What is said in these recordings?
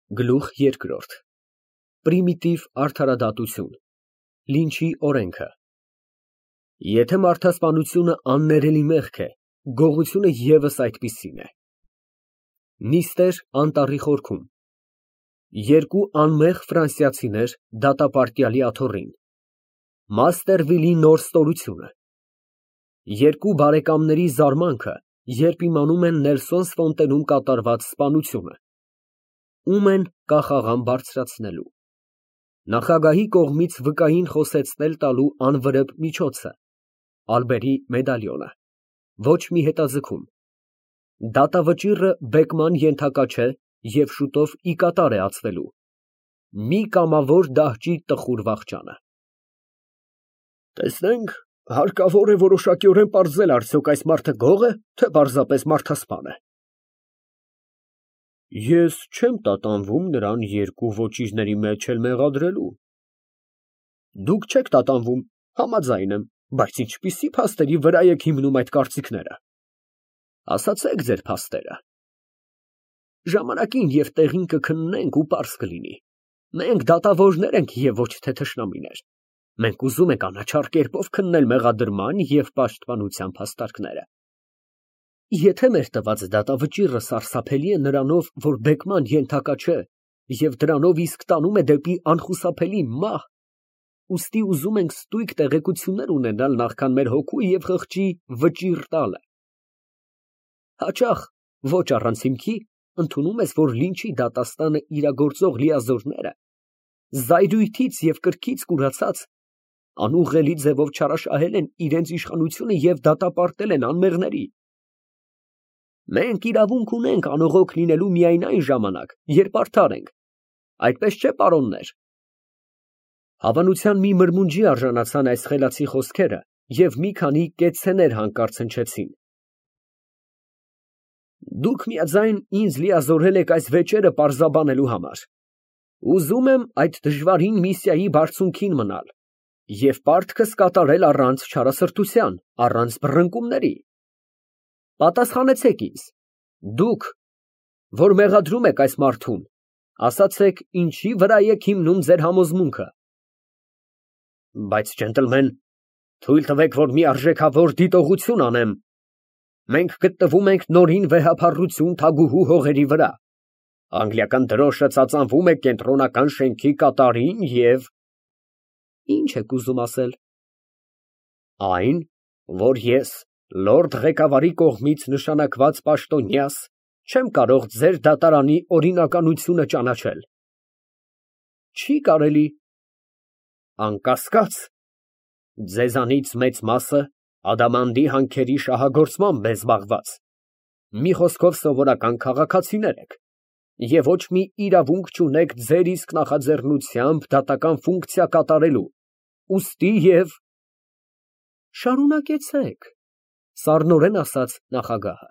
Գլուխ երկրորդ Պրիմիտիվ արդարադատություն Լինչի օրենքը Եթե մարդասպանությունը աններելի մեղք է, գողությունը ևս այդպիսին է։ Նիստեր անտառի խորքում Երկու անմեղ ֆրանսիացիներ դատապարտյալի աթոռին Մաստերվիլի նոր ստորությունը Երկու բարեկամների զարմանքը, երբ իմանում են Նելսոն Ֆոնտենում կատարված սպանությունը Ում են կախաղան բարձրացնելու Նախագահի կողմից վկային խոսեցնել տալու անվրեպ միջոցը Ալբերի մեդալյոնը Ոչ մի հետաձգում Դատավճիռը բեկման ենթակա չէ և շուտով ի կատար է ածվելու Մի կամավոր դահճի տխուր վախճանը Տեսնենք, հարկավոր է որոշակիորեն պարզել արդյոք այս մարդը գող է, թե պարզապես մարդասպան է։ Ես չեմ տատանվում նրան երկու ոճիրների մեջ էլ մեղադրելու։ Դուք չեք տատանվում, համաձայն եմ, բայց ինչպիսի փաստերի վրա եք հիմնում այդ կարծիքները։ Ասացեք ձեր փաստերը։ Ժամանակին և տեղին կքննենք ու պարզ կլինի։ Մենք դատավորներ ենք և ոչ թե թշնամիներ։ Մենք ուզում ենք անաչառ կերպով քննել մեղադրման և պաշտպանության փաստարկները։ Եթե մեր տված դատավճիռը սարսափելի է նրանով, որ բեկման ենթակա չէ և դրանով իսկ տանում է դեպի անխուսափելի մահ, ուստի ուզում ենք ստույգ տեղեկություններ ունենալ նախքան մեր հոգու և խղճի վճիռ տալը։ Հաճախ, ոչ առանց հիմքի, ընդունում ես, որ Լինչի դատաստանը իրագործող լիազորները, զայրույթից և կրքից կուրացած, անուղղելի ձևով չարաշահել են իրենց իշխանությունը և դատապարտել են անմեղների։ Մենք իրավունք ունենք անողոք լինելու միայն այն ժամանակ, երբ արդար ենք, այդպես չէ, պարոններ։ Հավանության մի մրմունջի արժանացան այս խելացի խոսքերը և մի քանի կեցցեներ հանկարծ հնչեցին։ Դուք միաձայն ինձ լիազորել եք այս վեճերը պարզաբանելու համար։ Ուզում եմ այդ դժվարին միսիայի բարձունքին մնալ և պարտքս կատարել առանց չարասրտության, առանց բռնկումների։ Պատասխանեցեք ինձ, դուք, որ մեղադրում եք այս մարդուն, ասացեք, ինչի վրա եք հիմնում ձեր համոզմունքը։ Բայց, ջենտլմեն, թույլ տվեք, որ մի արժեքավոր դիտողություն անեմ։ Մենք գտնվում ենք նորին վեհափառություն թագուհու հողերի վրա։ Անգլիական դրոշը ծածանվում է կենտրոնական շենքի կատարին և… Ինչ եք ուզում ասել։ Այն, որ ես, լորդ ղեկավարի կողմից նշանակված պաշտոնյաս, չեմ կարող ձեր դատարանի օրինականությունը ճանաչել։ Չի կարելի։ Անկասկած, ձեզանից մեծ մասը ադամանդի հանքերի շահագործմամբ է զբաղված, մի խոսքով սովորական քաղաքացիներ եք, և ոչ մի իրավունք չունեք ձեր իսկ նախաձեռնությամբ դատական ֆունկցիա կատարելու, ուստի և… Շարունակեցեք, սառնորեն ասաց նախագահը։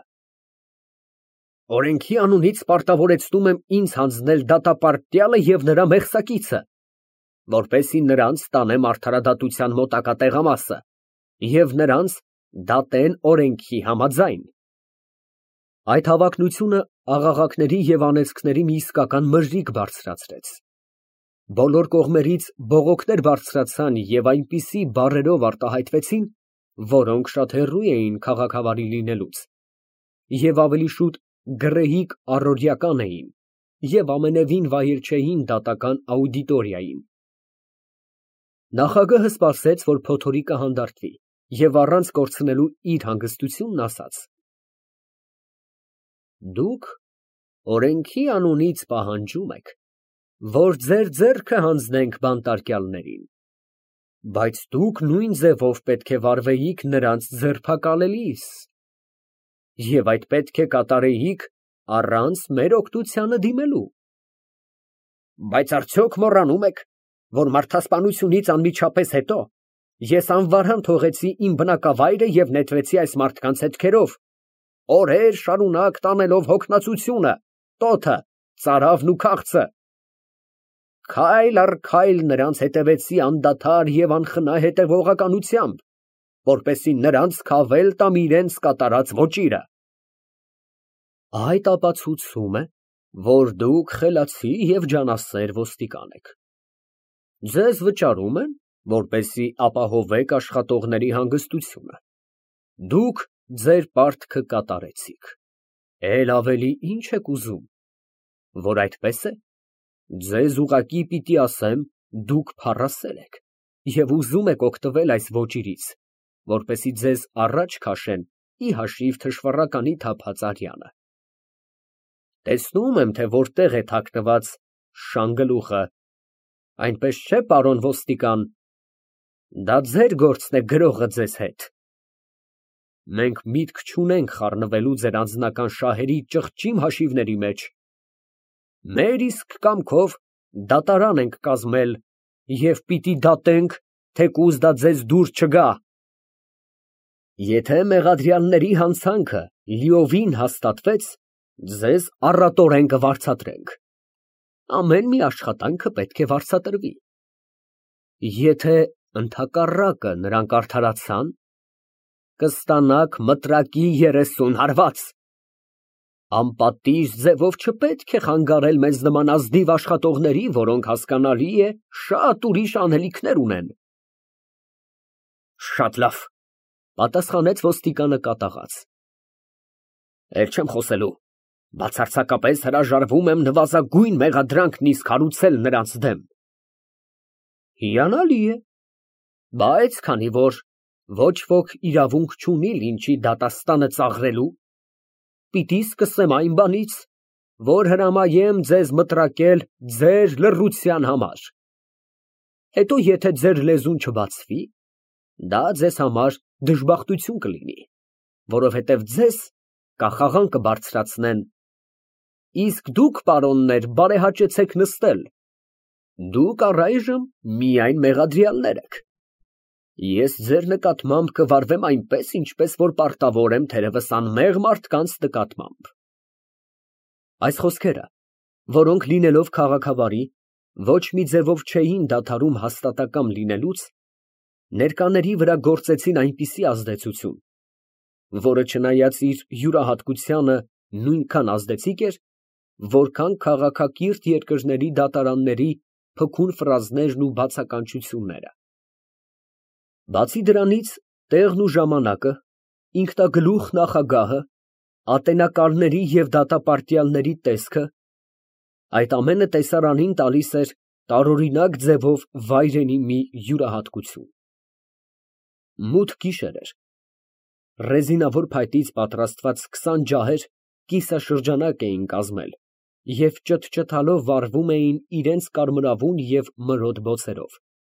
Օրենքի անունից պարտավորեցնում եմ ինձ հանձնել դատապարտյալը և նրա մեղսակիցը, որպեսզի նրանց տանեմ արդարադատության մոտակա տեղամասը և նրանց դատեն օրենքի համաձայն։ Այդ հավակնությունը աղաղակների և անեծքների մի իսկական մրրիկ բարձրացրեց։ Բոլոր կողմերից բողոքներ բարձրացան և այնպիսի բառերով արտահայտվեցին, որոնք շատ հեռու էին քաղաքավարի լինելուց, և ավելի շուտ գռեհիկ առօրեական էին և ամենևին վայել չէին դատական աուդիտորիային։ Նախագահը սպասեց, որ փոթորիկը հանդարտվի և առանց կորցնելու իր հանգստությունն ասաց. Դուք օրենքի անունից պահանջում եք, որ ձեր ձեռքը հանձնենք բանտարկյալներին, բայց դուք նույն ձևով պետք է վարվեիք նրանց ձերբակալելիս, և այդ պետք է կատարեիք առանց մեր օգնությանը դիմելու։ Բայց արդյոք մոռանում եք, որ մարդասպանությունից անմիջապես հետո ես անվարան թողեցի իմ բնակավայրը և նետվեցի այս մարդկանց հետքերով, օրեր շարունակ տանելով հոգնածությունը, տոթը, ծարավն ու քաղցը։ Քայլ առ քայլ նրանց հետևեցի անդադար և անխնա հետևողականությամբ, որպեսզի նրանց քավել տամ իրենց կատարած ոճիրը։ Այդ ապացուցում է, որ դուք խելացի և ջանասեր ոստիկան եք։ Ձեզ վճարում են, որպեսզի ապահովեք աշխատողների հանգստությունը։ Դուք ձեր պարտքը կատարեցիք։ Էլ ավելի ինչ եք ուզում, որ այդպես է։ Ձեզ ուղղակի պիտի ասեմ, դուք փառասեր եք և ուզում եք օգտվել այս ոճիրից, որպեսզի ձեզ առաջ քաշեն ի հաշիվ թշվառականի թափած արյանը։ Տեսնում եմ, թե որտեղ է թաքնված շանգլուխը, այնպես չէ, պարոն ոստիկան, դա ձեր գործն է գրողը ձեզ հետ։ Մենք միտք չունենք խառնվելու ձեր անձնական շահերի ճղճիմ հաշիվների մեջ։ Մեր իսկ կամքով դատարան ենք կազմել և պիտի դատենք, թեկուզ դա ձեզ դուր չգա։ Եթե մեղադրյալների հանցանքը լիովին հաստատվեց, ձեզ առատորեն կվարձատրենք։ Ամեն մի աշխատանքը պետք է վարձատրվի։ Եթե ընդհակառակը նրանք արդարացան, կստանաք մտրակի 30 հարված։ Անպատիժ ձևով չպետք է խանգարել մեզ նման ազնիվ աշխատողների, որոնք հասկանալի է, շատ ուրիշ անելիքներ ունեն։ Շատ լավ, պատասխանեց ոստիկանը կատաղած։ Էլ չեմ խոսելու, բացարձակապես հրաժարվում եմ նվազագույն մեղադրանքն իսկ հարուցել նրանց դեմ։ Հիանալի է, բայց քանի որ ոչ ոք իրավունք չունի լինչի դատաստանը ծաղրելու, պիտի սկսեմ այն բանից, որ հրամայեմ ձեզ մտրակել ձեր լռության համար։ Հետո եթե ձեր լեզուն չբացվի, դա ձեզ համար դժբախտություն կլինի, որովհետև ձեզ կախաղան կբարձրացնեն, իսկ դուք, պարոններ, բարեհաճեցեք նստել, դուք առայժմ միայն մեղադրյալներ եք։ Ես ձեր նկատմամբ կվարվեմ այնպես, ինչպես որ պարտավոր եմ թերևս անմեղ մարդկանց նկատմամբ։ Այս խոսքերը, որոնք լինելով քաղաքավարի, ոչ մի ձևով չէին դադարում հաստատակամ լինելուց, ներկաների վրա գործեցին այնպիսի ազդեցություն, որը չնայած իր յուրահատկությանը նույնքան ազդեցիկ էր, որքան քաղաքակիրթ երկրների դատարանների փքուն ֆրազներն ու բացականչությունները։ Բացի դրանից, տեղն ու ժամանակը, ինքնագլուխ նախագահը, ատենակալների և դատապարտյալների տեսքը, այդ ամենը տեսարանին տալիս էր տարօրինակ ձևով վայրենի մի յուրահատկություն։ Մութ գիշեր էր։ Ռեզինավոր փայտից պատրաստված 20 ջահեր կիսաշրջանակ էին կազմել և ճթճթալով վառվում էին իրենց կարմրավուն և մրոտ բոցերով։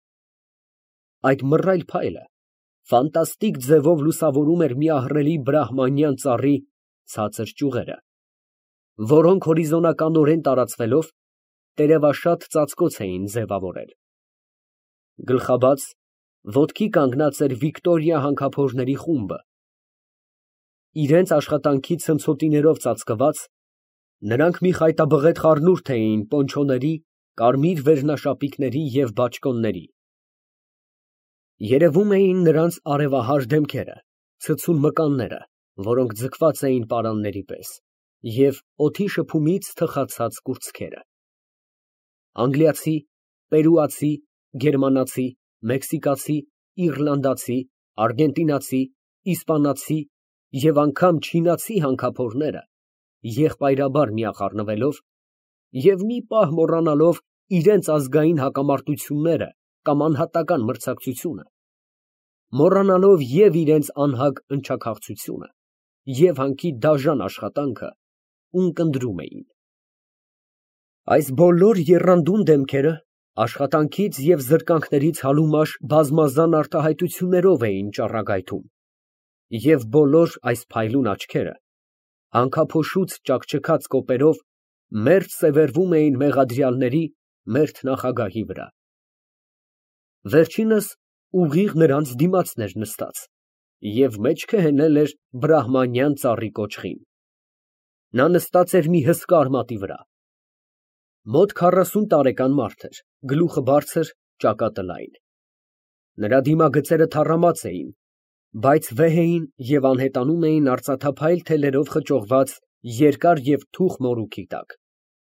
Այդ մռայլ փայլը ֆանտաստիկ ձևով լուսավորում էր մի ահռելի բրահմանյան ծառի ցածր ճյուղերը, որոնք հորիզոնականորեն տարածվելով տերևաշատ ծածկոց էին ձևավորել։ Գլխաբաց, ոտքի կանգնած էր Վիկտորիա հանքափորների խումբը։ Իրենց աշխատանքի ցնցոտիներով ծածկված, նրանք մի խայտաբղետ խառնուրդ էին պոնչոների, կարմիր վերնաշապիկների և բաճկոնների։ Երևում էին նրանց արևահար դեմքերը, ցցուն մկանները, որոնք ձգված էին պարանների պես, և օդի շփումից թխացած կուրծքերը։ Անգլիացի, պերուացի, գերմանացի, մեքսիկացի, իռլանդացի, արգենտինացի, իսպանացի և անգամ չինացի հանքափորները եղբայրաբար միախառնվելով և մի պահ մոռանալով իրենց ազգային հակամարտությունները կամ անհատական մրցակցությունը, մոռանալով և իրենց անհագ ընչաքաղցությունը և հանքի դաժան աշխատանքը, ունկնդրում էին։ Այս բոլոր եռանդուն դեմքերը աշխատանքից և զրկանքներից հալումաշ բազմազան արտահայտություններով էին ճառագայթում, և բոլոր այս փայլուն աչքերը հանքափոշուց ճաքճքած կոպերով մերթ սևեռվում էին մեղադրյալների մերթ նախագահի վրա։ Վերջինս ուղիղ նրանց դիմացն էր նստած և մեջքը հենել էր բրահմանյան ծառի կոճղին։ Նա նստած էր մի հսկա արմատի վրա։ Մոտ 40 տարեկան մարդ էր, գլուխը բարձր, ճակատը լայն։ Նրա դիմագծերը թառամած էին, բայց վեհ էին և անհետանում էին արծաթափայլ թելերով խճողված երկար և թուխ մորուքի տակ։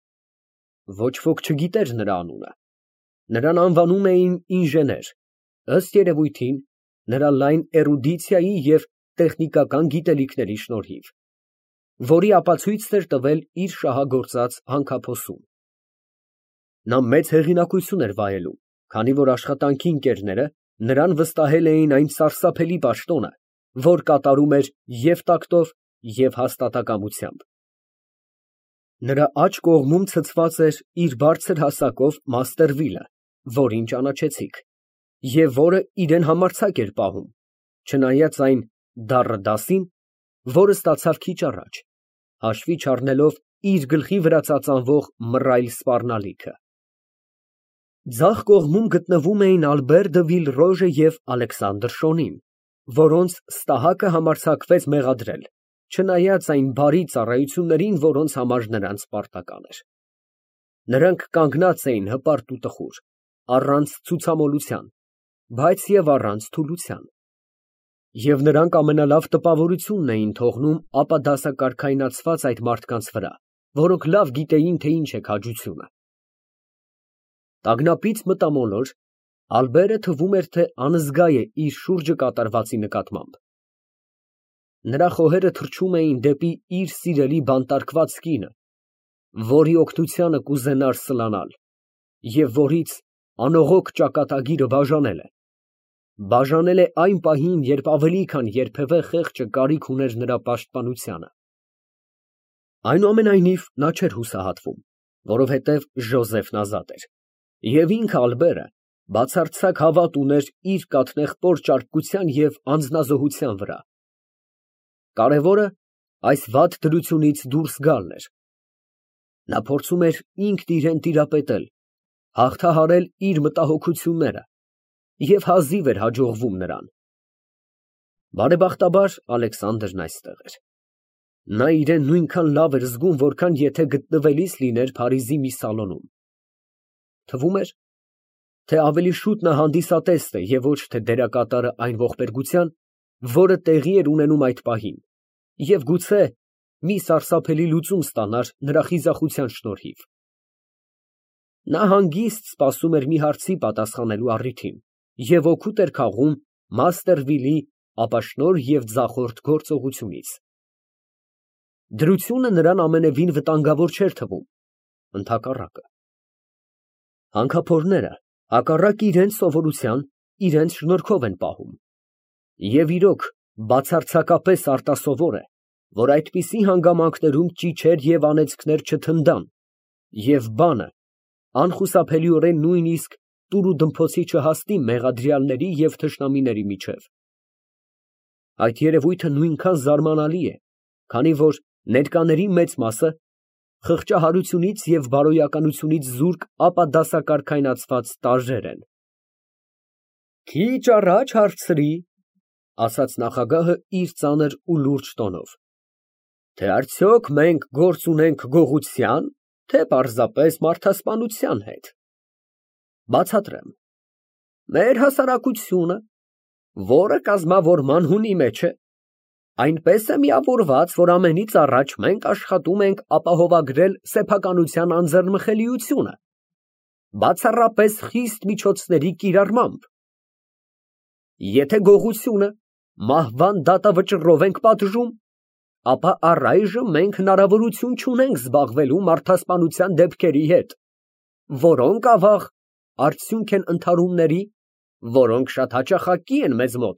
Ոչ ոք չգիտեր նրա անունը։ Նրան անվանում էին ինժեներ, ըստ երևույթին, նրա լայն էրուդիցիայի և տեխնիկական գիտելիքների շնորհիվ, որի ապացույցն էր տվել իր շահագործած հանքափոսում։ Նա մեծ հեղինակություն էր վայելում, քանի որ աշխատանքի ընկերները նրան վստահել էին այն սարսափելի պաշտոնը, որ կատարում էր և տակտով, և հաստատակամությամբ։ Նրա աջ կողմում ցցված էր իր բարձր հասակով մաստերվիլը, որին ճանաչեցիք, և որը իրան համարձակ էր պահում, չնայած այն դառը դասին, որը ստացավ քիչ առաջ, հաշվի չառնելով իր գլխի վրա ծածանվող մռայլ սպառնալիքը։ Ձախ կողմում գտնվում էին Ալբեր դը Վիլռոժը և Ալեքսանդր Շոնին, որոնց ստահակը համարձակվեց մեղադրել, չնայած այն բարի ծառայություններին, որոնց համար նրանց պարտական էր։ Նրանք կանգնած էին հպարտ ու տխուր, առանց ցուցամոլության, բայց և առանց թուլության, և նրանք ամենալավ տպավորությունն էին թողնում ապադասակարգայնացված այդ մարդկանց վրա, որոնք լավ գիտեին, թե ինչ է քաջությունը։ Տագնապից մտամոլոր, Ալբերը թվում էր, թե անզգա է իր շուրջը կատարվածի նկատմամբ։ Նրա խոհերը թռչում էին դեպի իր սիրելի բանտարկված կինը, որի օգնությանը կուզենար սլանալ, և որից անողոք ճակատագիրը բաժանել է այն պահին, երբ ավելի քան երբևէ խեղճը կարիք ուներ նրա պաշտպանությանը։ Այնուամենայնիվ, նա չէր հուսահատվում, որովհետև Ժոզեֆն ազատ էր, և ինքը Ալբերը բացարձակ հավատ ուներ իր կաթնեղբոր ճարպկության և անձնազոհության վրա։ Կարևորը այս վատ դրությունից դուրս գալն էր։ Նա փորձում էր ինքն իրան տիրապետել, հաղթահարել իր մտահոգությունները, և հազիվ էր հաջողվում նրան։ Բարեբախտաբար, Ալեքսանդրն այստեղ էր։ Նա իրան նույնքան լավ էր զգում, որքան եթե գտնվելիս լիներ Փարիզի մի սալոնում։ Թվում էր, թե ավելի շուտ նա հանդիսատեսն է և ոչ թե դերակատարը այն ողբերգության, որը տեղի էր ունենում այդ պահին, և գուցե մի սարսափելի լուծում ստանար նրա խիզախության շնորհիվ։ Նա հանգիստ սպասում էր մի հարցի պատասխանելու առիթին և օգուտ էր քաղում Մաստերվիլի ապաշնորհ և ձախորդ գործողությունից։ Դրությունը նրան ամենևին վտանգավոր չէր թվում, ընդհակառակը։ Հանքափորները, հակառակ իրենց սովորության, իրենց շնորհքով են պահում։ Եվ իրոք, բացարձակապես արտասովոր է, որ այդպիսի հանգամանքներում ճիչեր և անեծքներ չթնդան, և բանը անխուսափելիորեն նույնիսկ տուրուդմփոցի չհասնի մեղադրյալների և թշնամիների միջև։ Այդ երևույթը նույնքան զարմանալի է, քանի որ ներկաների մեծ մասը խղճահարությունից և բարոյականությունից զուրկ ապադասակարգայնացված տարրեր են։ «Քիչ առաջ հարցրի, ֊ ասաց նախագահը իր ծանր ու լուրջ տոնով, ֊ թե արդյոք մենք գործ ունենք գողության, թե պարզապես մարդասպանության հետ։ Բացատրեմ. մեր հասարակությունը, որը կազմավորման հունի մեջ է, այնպես է միավորված, որ ամենից առաջ մենք աշխատում ենք ապահովագրել սեփականության անձեռնմխելիությունը, բացառապես խիստ միջոցների կիրառմամբ։ Եթե գողությունը մահվան դատավճռով ենք պատժում, ապա առայժմ մենք հնարավորություն չունենք զբաղվելու մարդասպանության դեպքերի հետ, որոնք, ավաղ, արդյունք են ընդհարումների, որոնք շատ հաճախակի են մեզ մոտ։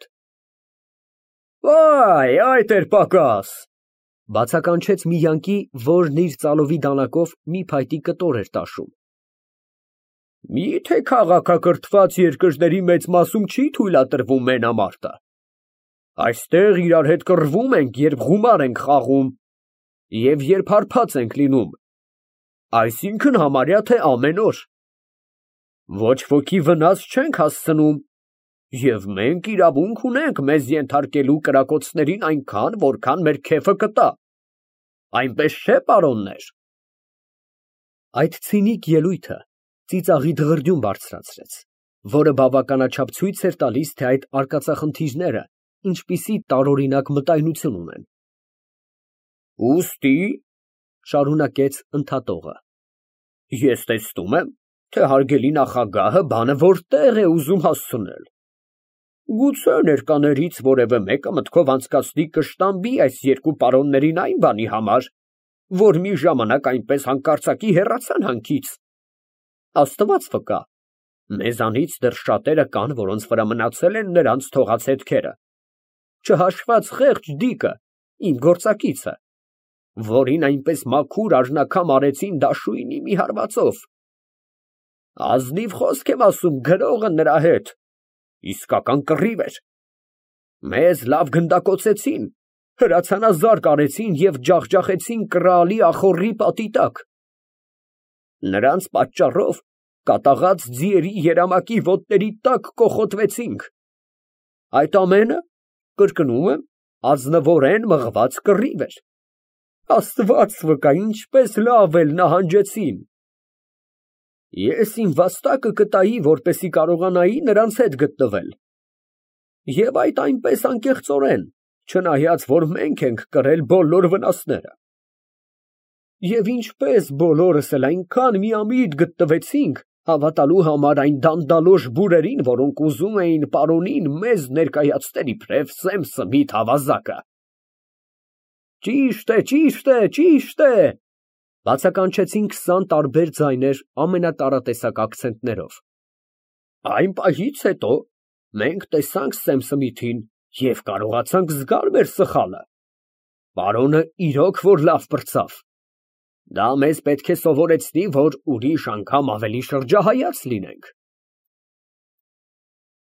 «Վայ, այդ էր պակաս», ֊ բացականչեց մի յանկի, որն իր ծալովի դանակով մի փայտի կտոր էր տաշում։ «Մի՞թե քաղաքակրթված երկրների մեծ մասում չի թույլատրվում մենամարտը։ Այստեղ իրար հետ կռվում ենք, երբ գումար ենք խաղում և երբ հարբած ենք լինում, այսինքն համարյա թե ամեն օր։ Ոչ ոքի վնաս չենք հասցնում, և մենք իրավունք ունենք մեզ ենթարկելու կրակոցներին այնքան, որքան մեր քեֆը կտա, այնպես չէ՞, պարոններ»։ Այդ ցինիկ ելույթը ծիծաղի դղրդյուն բարձրացրեց, որը բավականաչափ ցույց էր տալիս, թե այդ արկածախնդիրները ինչպիսի տարօրինակ մտայնություն ունեն։ ֊ Ուստի, ֊ շարունակեց ընդհատողը, Ես տեսնում եմ, թե հարգելի նախագահը բանը որտեղ է ուզում հասցնել։ Գուցե ներկաներից որևէ մեկը մտքով անցկացնի կշտամբի այս երկու պարոններին այն բանի համար, որ մի ժամանակ այնպես հանկարծակի հեռացան հանքից։ Աստված վկա, մեզանից դեռ շատերը կան, որոնց վրա մնացել են նրանց թողած հետքերը, չհաշված խեղճ Դիկը, իմ գործակիցը, որին այնպես մաքուր արջնագամ արեցին դաշույնի մի հարվածով։ Ազնիվ խոսք եմ ասում, գրողը նրա հետ իսկական կռիվ էր։ Մեզ լավ գնդակոծեցին, հրացանազարկ արեցին և ջախջախեցին կռալի ախոռի պատի տակ։ Նրանց պատճառով կատաղած ձիերի երամակի ոտների տակ կոխոտվեցինք։ Այդ ամենը, կրկնում եմ, ազնվորեն մղված կռիվ էր։ Աստված վկա, ինչպես լավ էլ նահանջեցին։ Ես իմ վաստակը կտայի, որպեսզի կարողանայի նրանց հետ գտնվել։ Եվ այդ այնպես անկեղծորեն, չնայած որ մենք ենք կրել բոլոր վնասները։ Եվ ինչպես բոլորս էլ այնքան միամիտ գտնվեցինք, հավատալու համար այն դանդալոշ բուրերին, որոնք ուզում էին պարոնին մեզ ներկայացնել իբրև սեմ սմիթ ավազակը։ Ճիշտ է, ճիշտ է, ճիշտ է, բացականչեցին 20 տարբեր ձայներ ամենատարատեսակ ակցենտներով։ Այն պահից հետո մենք տեսանք Սեմ Սմիթին և կարողացանք զգալ մեր սխալը։ Պարոնը իրոք որ լավ պրծավ։ Դա մեզ պետք է սովորեցնի, որ ուրիշ անգամ ավելի շրջահայաց լինենք։